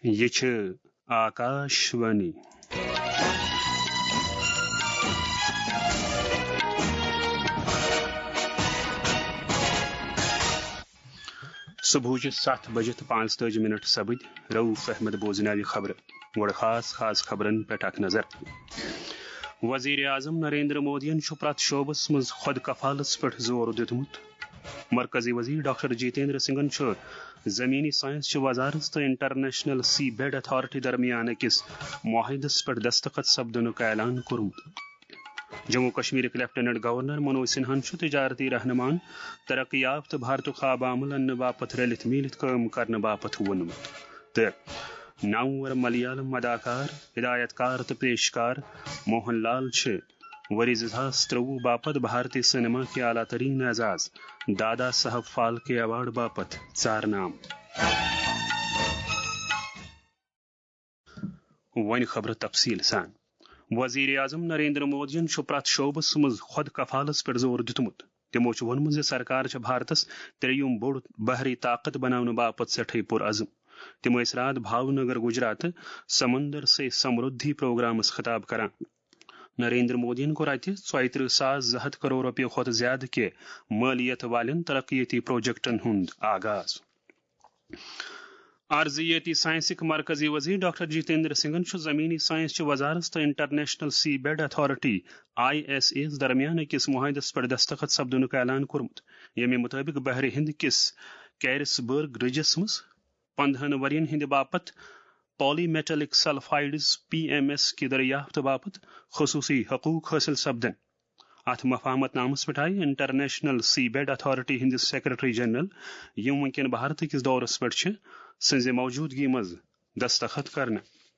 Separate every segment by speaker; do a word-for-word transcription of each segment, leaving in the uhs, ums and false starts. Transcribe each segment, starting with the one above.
Speaker 1: یہ چھ آکاشوانی صبح سات بجے تو پانچ تاج منٹ سپد روف احمد بوزناوی خبر گوڑ خاص خاص خبرن پہ اخ نظر وزیر اعظم نریندر مودین پرت شعبس مز خود کفالت پہ زور دتمت مرکزی وزیر ڈاکٹر جتیندر سنگھن زمینی سائنس وزارت تو انٹرنیشنل سی بیڈ اتھارٹی درمیان اکس معاہدس پہ دستخط سپدن اعلان کورمت جموں کشمیر لیفٹیننٹ گورنر منوج سنہن تجارتی رہنمان ترقی یافتہ بھارت خواب عمل ان باپت رلت میلت کام کرنے باپت وونمت تو نامور ملیالم اداکار ہدایت کار تو پیشکار موہن لال وری زٕ ساس ترٛوُہ باپت بھارتی سنیما کے اعلیٰ ترین اعزاز دادا صاحب پھالکے ایوارڈ باپت ژارنہٕ ون خبر تفصیل سان وزیر اعظم نریندر مودین پرت شعبس مز خود کفالس پہ زور دتمت تمو وونمت زِ سرکار بھارتس ترٛیٚیِم بوٚڑ بحری طاقت بناونہٕ باپت سٹھے پُر عزم تم ٲسۍ رات بھاونگر گجرات سمندر سے سمردھی پروگرامس خطاب کران نریندر مودین کور اتہ ژۄیترٕہ ساس زٕ ہتھ کروڑ رۄپیہِ کھۄتہٕ زیادٕ کہِ مٲلیت والٮ۪ن ترقیتی پروجیکٹن ہُنٛد آغاز ارضیاتی سائنسک مرکزی وزیر ڈاکٹر جتیندر سنگھن زمینی سائنس وزارت تو international sea bed authority I S A درمیان اکس معاہدس پہ دستخط سپدن اعلان کورمت ییٚمہِ مطٲبق بحر ہند کس کیرس برگ رجس مز پندہن ورین ہند باپت poly metallic sulphides P M S کی دریافت باپت خصوصی حقوق حاصل سپدن ات مفاہمت نامس پہ آئی انٹرنیشنل سی بیڈ اتھارٹی ہندس سیکرٹری جنرل یم ونکین بھارت کس دورس پہ سنز موجودگی مز دستخط کرنے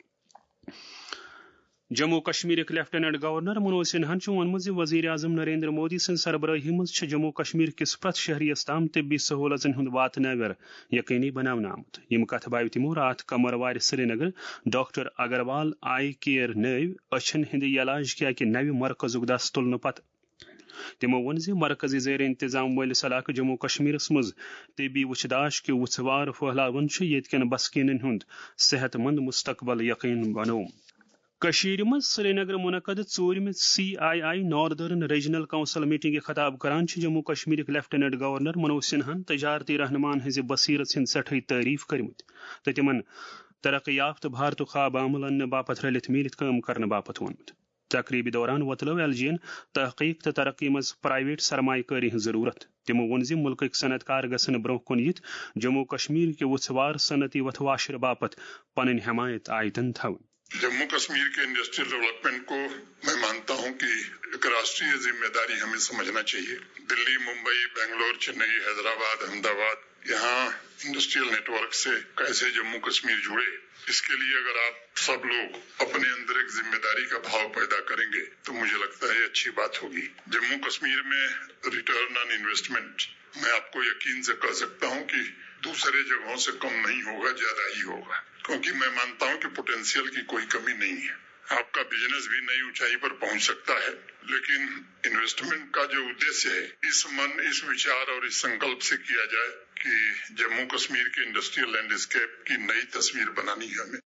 Speaker 1: جموں کشمیر لیفٹیننٹ گورنر منوج سنہن وونمت وزیر اعظم نریندر مودی سن سربراہی مز جموں کشمیر کس پرت شہریس تام طبی سہولتن ہند واتناور یقینی بناونہٕ آمت یم کتھ بایو تمو رات قمروار Srinagar doctor Agarwal eye care نو اچھن ہند علاج کے اکہ نو مرکزک دس تلنہ پتہ تمو وون ز مرکزی زیر انتظام ولس علاقہ جموں کشمیرس مز طبی وچداش کے وژھوار پھہلاون ییٚتہِ کٮ۪ن بسکینن ہند صحت مند مستقبل یقین بنوم کشیر مز سری نگر منعقد ژوٗرمہِ C I I northern regional council meeting خطاب کران جموں کشمیر لیفٹیننٹ گورنر منوج سنہن تجارتی رہنمان ہز بصیرت ہند سٹھے تعریف کرمت تو تمن ترقی یافتہ بھارت خواب عمل ان باپت رلت میلت کام کرنے باپت وونمت تقریبی دوران وتلو ایل جی ین تحقیق تو ترقی مز پرائیویٹ سرمایہ کاری ہز ضرورت تمو وون زِ ملکک صنعت کار گژھن برونٛہہ کُن یِتھ جموں کشمیر کے وژھوار صنعتی وتھواشر باپت پنن حمایت آیتن تھاون
Speaker 2: جموں کشمیر کے انڈسٹریل ڈیولپمنٹ کو میں مانتا ہوں کہ ایک راشٹریہ ذمہ داری ہمیں سمجھنا چاہیے دلی ممبئی بنگلور چنئی حیدرآباد احمد آباد یہاں انڈسٹریل نیٹ ورک سے کیسے جموں کشمیر جڑے اس کے لیے اگر آپ سب لوگ اپنے اندر ایک ذمہ داری کا بھاؤ پیدا کریں گے تو مجھے لگتا ہے اچھی بات ہوگی جموں کشمیر میں ریٹرن آن انویسٹمنٹ میں آپ کو یقین سے کہہ سکتا ہوں کہ دوسرے جگہوں سے کم نہیں ہوگا زیادہ ہی ہوگا کیونکہ میں مانتا ہوں کہ پوٹینشیل کی کوئی کمی نہیں ہے آپ کا بزنس بھی نئی اونچائی پر پہنچ سکتا ہے لیکن انویسٹمنٹ کا جو ادیش ہے اس من اس وچار اور اس سنکلپ سے کیا جائے کہ جموں کشمیر کے انڈسٹریل لینڈسکیپ کی نئی تصویر بنانی ہے ہمیں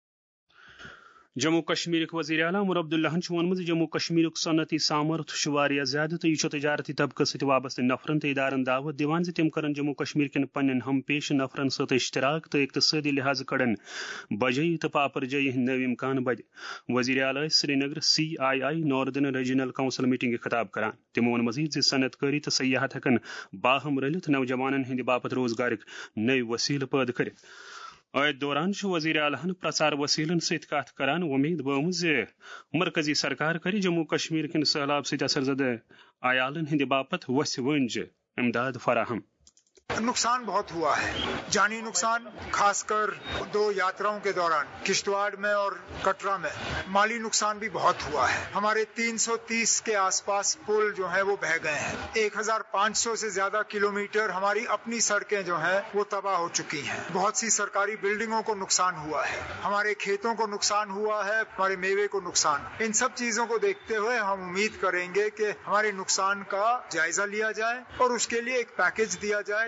Speaker 1: جموں کشمیر وزیر اعلیٰ عمر عبداللہ وونمت جموں کشمیر صنعتی سامرتھ زیادہ تو یہ تجارتی طبقہ ست وابستہ نفرن تو ادارن دعوت دِوان زِ تم کرن جموں کشمیر کن پنن ہم پیش نفرن ست اشتراک تو اقتصادی لحاظ کڑن بجائی تو پاپر جائی ہند نو امکان بد وزیر اعلیٰ Srinagar C I I northern regional council meeting خطاب کران تم وون مزید زِ صنعت کاری تو سیاحت ہکن باہم رلت نوجوانن ہند باپت روزگارک نئی وسیلہ پٲدٕ کٔرِتھ ات دوران وزیر اعلیٰ پرچار وسیلن ست کت کران وۄمید بٲومٕژ زِ مرکزی سرکار کر جموں کشمیر کن سہلاب ست اثر زدہ عیالن ہند باپت وسہِ ؤنجہِ امداد فراہم
Speaker 3: نقصان بہت ہوا ہے جانی نقصان خاص کر دو یاتراؤں کے دوران کشتواڑ میں اور کٹرا میں مالی نقصان بھی بہت ہوا ہے ہمارے تین سو تیس کے آس پاس پل جو ہیں وہ بہہ گئے ہیں ایک ہزار پانچ سو سے زیادہ کلومیٹر ہماری اپنی سڑکیں جو ہیں وہ تباہ ہو چکی ہیں بہت سی سرکاری بلڈنگوں کو نقصان ہوا ہے ہمارے کھیتوں کو نقصان ہوا ہے ہمارے میوے کو نقصان ان سب چیزوں کو دیکھتے ہوئے ہم امید کریں گے کہ ہمارے نقصان کا جائزہ لیا جائے اور اس کے لیے ایک پیکج دیا جائے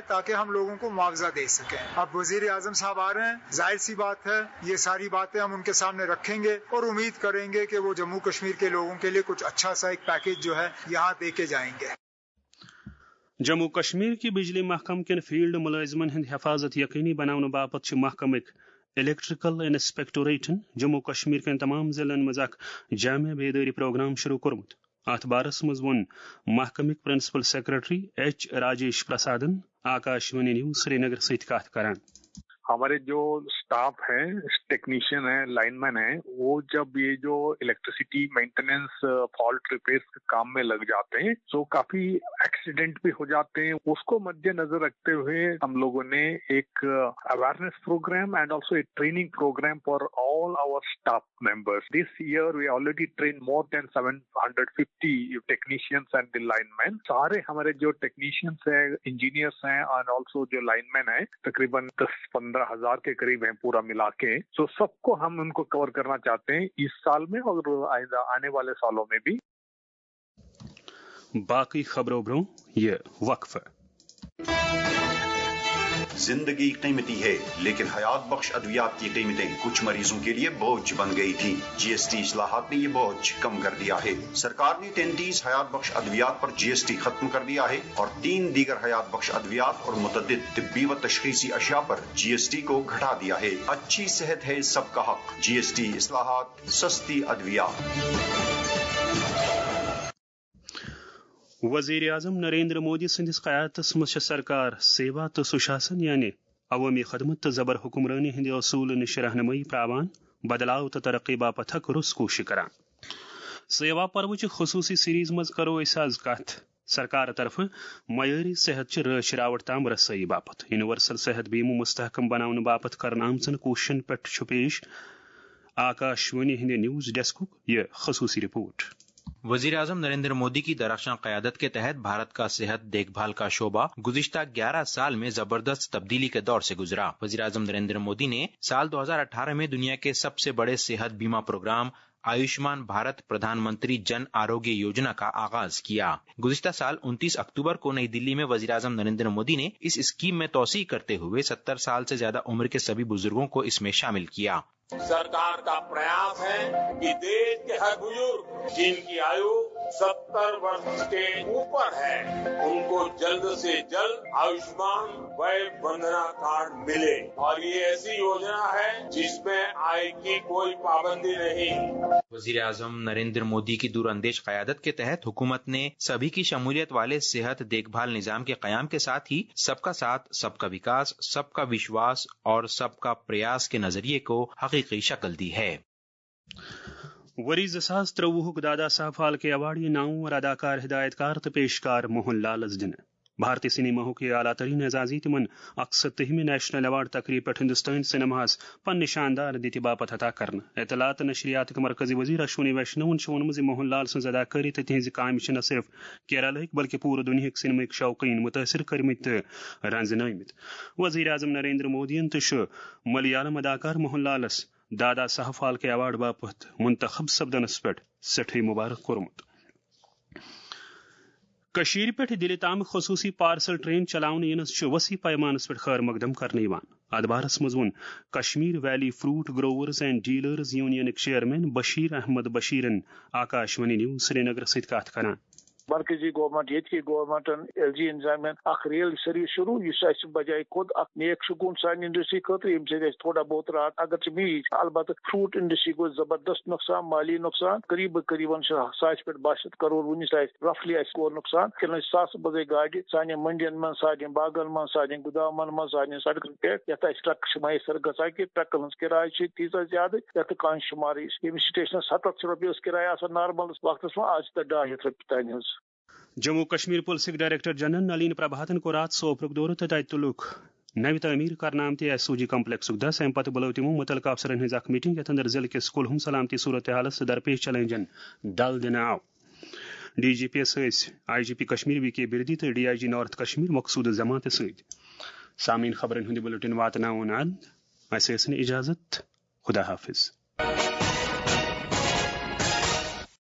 Speaker 3: ताकि हम लोगों को मुआवजा दे सकें। अब वजीर आजम साहब आ रहे हैं, जाहिर सी बात है ये सारी बातें हम उनके सामने रखेंगे और उम्मीद करेंगे कि वो जम्मू कश्मीर के लोगों के लिए कुछ अच्छा सा एक पैकेज जो है यहाँ दे के जाएंगे।
Speaker 1: जम्मू कश्मीर की बिजली महकम के फील्ड मुलाजमन हिंद हिफाजत यकीनी बनाने बापत महकमक इलेक्ट्रिकल इंस्पेक्टोरेटन जम्मू कश्मीर के तमाम जिलन मज जामिया बेदारी प्रोग्राम शुरू कोर्मुत। अत बारस मज वोन महकमक प्रिंसिपल सेक्रेटरी एच राजेश प्रसादन आकाशवाणी न्यूज श्रीनगर सहित कथ करान।
Speaker 4: हमारे जो स्टाफ है, टेक्नीशियन है, लाइनमैन है, वो जब ये जो इलेक्ट्रिसिटी मेंटेनेंस फॉल्ट रिपेयर्स के काम में लग जाते हैं तो काफी एक्सीडेंट भी हो जाते हैं। उसको मद्देनजर रखते हुए हम लोगों ने एक awareness program and also a training program for all our staff members. This year we already train more than seven hundred fifty technicians and the lineman. सारे हमारे जो टेक्नीशियंस हैं, इंजीनियर्स हैं और ऑल्सो जो लाइनमैन है तकरीबन दस पंद्रह हजार के करीब हैं पूरा मिला के। तो सबको हम उनको कवर करना चाहते हैं इस साल में और आने वाले सालों में भी।
Speaker 1: बाकी खबरों ब्रो ये वक्फ
Speaker 5: जिंदगी कीमती है, लेकिन हयात बख्श अद्वियात की कीमतें कुछ मरीजों के लिए बोझ बन गई थी। जीएसटी इस्लाहात ने ये बोझ कम कर दिया है। सरकार ने तैंतीस हयात बख्श अद्वियात पर जीएसटी खत्म कर दिया है और तीन दीगर हयात बख्श अद्वियात और मुतअद्दिद तिब्बी व तशखीसी अशिया पर जीएसटी को घटा दिया है। अच्छी सेहत है सबका हक। जीएसटी इस्लाहात, सस्ती अद्वियात।
Speaker 1: वजीर आजम नरेंद्र मोदी संदिस क़यादतस मज सरकार सेवा तो सुशासन यानी अवामी खदमत तो जबर हुक्मरानी हिंद असूल निश रहनमई प्रावान बदलाव तो तरक्की बापत हक रुस कोश करान। सेवा पर्वच खसूसी सीरीज मज करो आज कथ सरकार तरफ मयारी सेहत रश रावट ताम रसई बापत यूनिवर्सल सेहत बीमो मुस्तहकम बनाने बापत कर आमचन कोशन पे पेश आकाशवाणी हिंद न्यूज डेस्क ये खसूसी रिपोर्ट।
Speaker 6: वजीर आजम नरेंद्र मोदी की दरख्शां क़यादत के तहत भारत का सेहत देखभाल का शोबा गुज़िश्ता ग्यारह साल में जबरदस्त तब्दीली के दौर से गुजरा। वजीर आजम नरेंद्र मोदी ने साल दो हजार अठारह में दुनिया के सबसे बड़े सेहत बीमा प्रोग्राम आयुष्मान भारत प्रधानमंत्री जन आरोग्य योजना का आगाज किया। गुज़िश्ता साल उनतीस अक्टूबर को नई दिल्ली में वजीर आजम नरेंद्र मोदी ने इस स्कीम में तोसी करते हुए सत्तर साल से ज्यादा उम्र के सभी बुजुर्गों को इसमें शामिल किया।
Speaker 7: सरकार का प्रयास है कि देश के हर बुजुर्ग जिनकी आयु सत्तर वर्ष के ऊपर है उनको जल्द से जल्द आयुष्मान वय वंदना कार्ड मिले और ये ऐसी योजना है जिसमें आय की कोई पाबंदी नहीं।
Speaker 6: वजीर आजम नरेंद्र मोदी की दूरअंदेश क़यादत के तहत हुकूमत ने सभी की शमूलियत वाले सेहत देखभाल निजाम के क़याम के साथ ही सबका साथ, सबका विकास, सबका विश्वास और सबका प्रयास के नजरिए को हकीकी शक्ल दी है।
Speaker 1: वरी जसास त्रवुहुक दादा साहब फाल्के अवार्डी नाऊ और अदाकार हिदायतकार तो पेशकार मोहन लाल दिन भारतीय सिनेमा के आला तरीन एजाजी तिमन अक्सतहिमी नेशनल अवार्ड तकरीब पर हिंदुस्तान सिनेमास पन शानदार दिति बापत अता करना इतलात नशरियात के मरकजी वजीर अश्विनी वैष्णव शोनमज मोहन लाल सज अदाकारी तो तिहज काम न सिर्फ केरल बल्कि पूरे दुनिया सिनेमा शौकीन मुतासर करमित रंजनमित। वजीर आजम नरेंद्र मोदी तो मलयालम अदाकार मोहन लालस दादा साहब फाल्के अवार्ड बापत मुंतखब सपदनस पे सठी मुबारक कोरमुत। कशीर पे दिल्ली ताम खसूसी पार्सल ट्रेन चलावन यनस वसी पैमानस पे खैर मकदम करने अदबारस मजून Kashmir valley fruit growers and dealers union chairman Bashir Ahmad बशीरन आकाशवाणी न्यूज श्रीनगर सहित कथ करान।
Speaker 8: मरकजी गवर्नमेंट ये की गवर्नमेंट एल जी इंतजामिया अख रेल सर्विस शुरू इस बजाय खुद अख नेक सुकून सान इंडस्ट्री खतर यम से थोड़ा बहुत राहत अगर मीज अलबत् फ्रूट इंडस्ट्री गो जबरदस्त नुकसान माली नुकसान करीब करीबन सात पे बासठ करोड़ वनिस रफली गो नुकसान किन सास बजे गाड़ी सान मंडियन मन सान बागन मन सान गुदामन मन सान सड़कन पे यथ ट्रक मैसर गा कि ट्रकन किराय तीजा ज्यादा यथ कह शुमार स्टेशन सतत रुपये किराय नार्मल वक्त में आज तक ढाई हथ रुपये तान।
Speaker 1: Jammu Kashmir police director general Nalin प्रभातन को रात सोपरुक दौर तो तुलुक नव तमीर करनाम एस ओ जी कम्प्लेक्स दस अम पत बुलो तमो मुतलका अफसरन हज अख मीटिंग यथ अंदर जिले के स्कूल हम सलामती सूरत हालत से दरपेश चैलेंजन दल दिन आव। D G P S I G P Kashmir V K Birdi तो D I G north Kashmir Maqsood जमात सामीन खबरन हंद बुलेटिन वातनावन इजाजत खुदा हाफिज।